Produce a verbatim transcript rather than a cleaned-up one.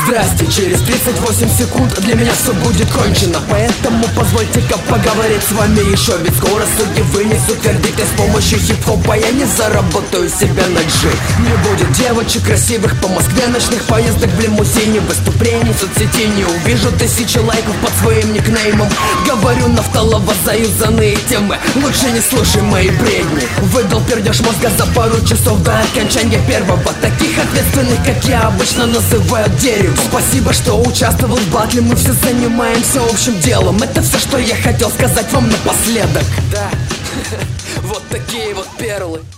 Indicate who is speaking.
Speaker 1: Здрасте, через тридцать восемь секунд для меня все будет кончено. Поэтому позвольте-ка поговорить с вами еще. Ведь скоро судьи вынесут вердикт, и с помощью хип-хопа я не заработаю себе на джи. Не будет девочек красивых по Москве, ночных поездок в лимузине, выступлений в соцсети. Не увижу тысячи лайков под своим никнеймом. Говорю нафталово заюзанные темы, лучше не слушай мои бредни. Выдал пердеж мозга за пару часов до окончания первого. Таких ответственных, как я, обычно называют деревом. Спасибо, что участвовал в батле, мы все занимаемся общим делом. Это все, что я хотел сказать вам напоследок. Да, вот такие вот перлы.